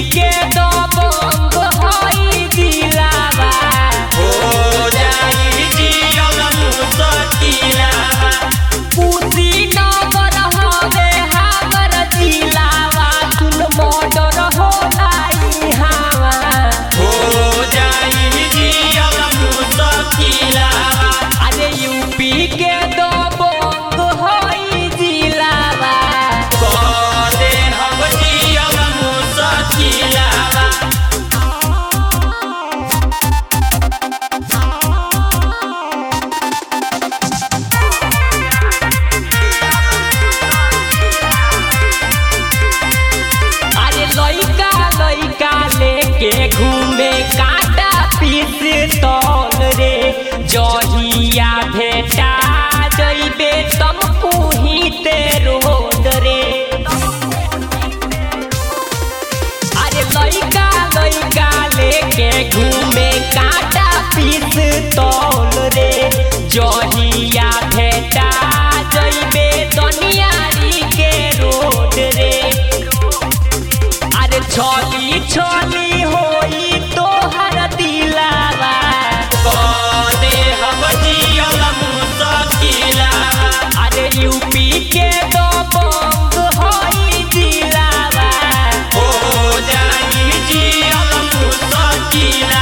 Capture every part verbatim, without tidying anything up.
के दबंग हई दिलावा हो जाई जियल मुश्किलावा कुशीनगर हवे हमर जिलावा सुन मर्डर होला इहावा हो जाई जियल मुश्किलावा अरे यूपी के दबंग हई जिलावा कदे हम जियल मुश्किलावा अरे लइका लइका लेके घूमे काटा पिस्तौल रे जहिया भेटा जइबे तम कुहीते रोड रे अरे लइका लइका लेके घूमे काटा पिस्तौल रे जहिया भेटा जइबे दुनियारी के रोड रे अरे छोली छोली होई तोहर दिलावा कदे हम जियल मुश्किलावा अरे यूपी के दबंग हई दिलावा हो जाई जियल मुश्किलावा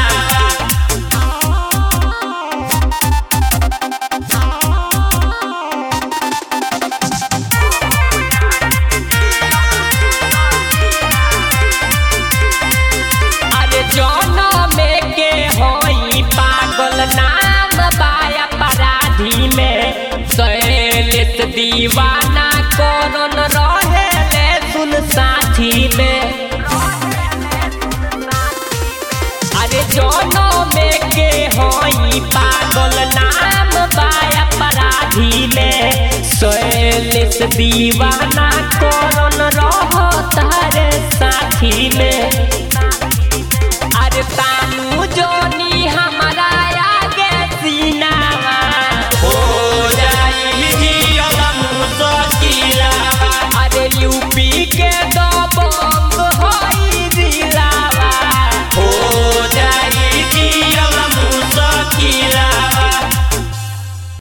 अरे जनम के हई पागल नाम बाया अपराधी में शैलेश दीवाना करन रहेले सुन साथी में अरे जनम के हई पागल नाम बाया अपराधी में शैलेश दीवाना करन रहत रे साथी में